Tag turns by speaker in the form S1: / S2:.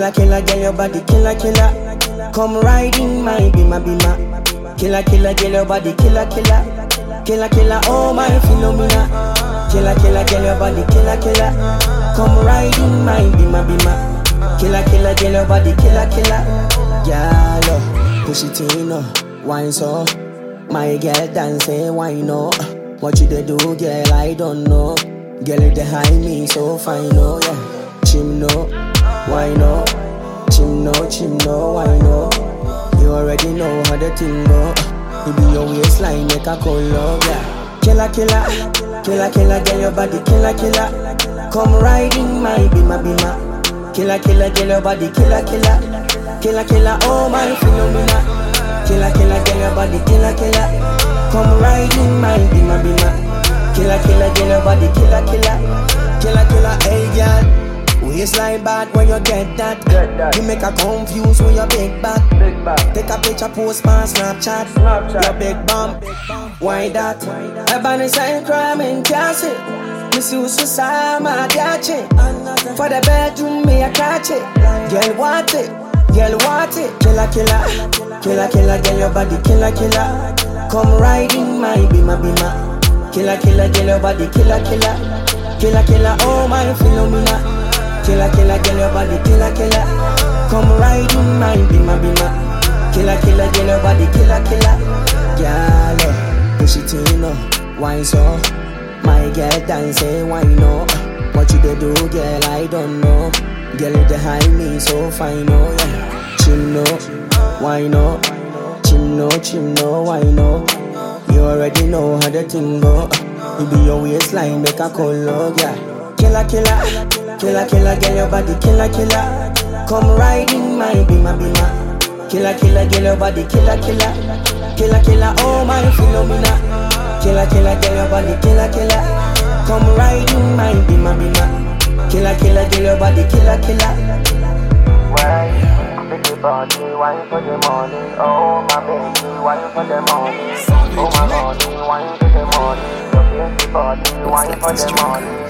S1: Killer, killer, girl, your body, killer, killer. Come riding my bima, bima. Killer, killer, girl, your body, killer, killer. Killer, killer, oh my phenomena. Killer, killer, girl, your body, killer, killer. Come riding my bima, bima. Killer, killer, girl, your body, killer, killer. Girl, push it in, wine so. My girl dance, why no? What you they do, girl, I don't know. Girl, they hide me so fine, oh yeah. Chim no, why no? Chim no, why no? You already know how the thing go. You be your waistline, make a call love, yeah. Killer, killer, killer, killer, girl, your body, killer, killer. Come riding my bima, bima. Killer, killer, girl, your body, killer, killer. Killer, killer, oh my phenomena. Killer, killer, girl, your body, killer, killer. Come riding my bima, bima. Killer, killer, girl, your body, killer, killer. Killer, killer, hey girl. Waistline bad when you get that. You make her confused when you big back. Take a picture, post my Snapchat. Your big bump, why that? I ban a sign crime in Cassie. Miss you so my dache. For the bedroom, me a catch it. Girl, want it. Girl, want it. Killer, killer. Killer, killer, girl, your body, killer, killer. Come riding my bima, bima. Killer, killer, girl, your body, killer, killer. Killer, killer, oh my phenomena. Killer, killer, girl, your body, killer, killer. Come riding my bima, bima. Killer, killer, girl, your body, killer, killer. Girl, push it in, why so? My girl dance, why no? What you they do, girl, I don't know. Girl, they hide me so fine, oh yeah. Chim no, why no? Chim no, why no? You already know how the thing go. You be your waistline, make a call love, yeah. Killer, killer, killer, killer, girl, your body, killer, killer. Come riding my bima, bima. Killer, killer, girl, your body, killer, killer. Killer, killer, oh my phenomena. Killer, killer, girl, your body, killer, killer. Come riding my bima, bima. Killer, killer, girl, your body, killer, killer.
S2: Why? Pretty body, wine for the morning. Oh my baby, wine for the morning. Oh my body, wine for the morning. Your pretty body, wine for the morning.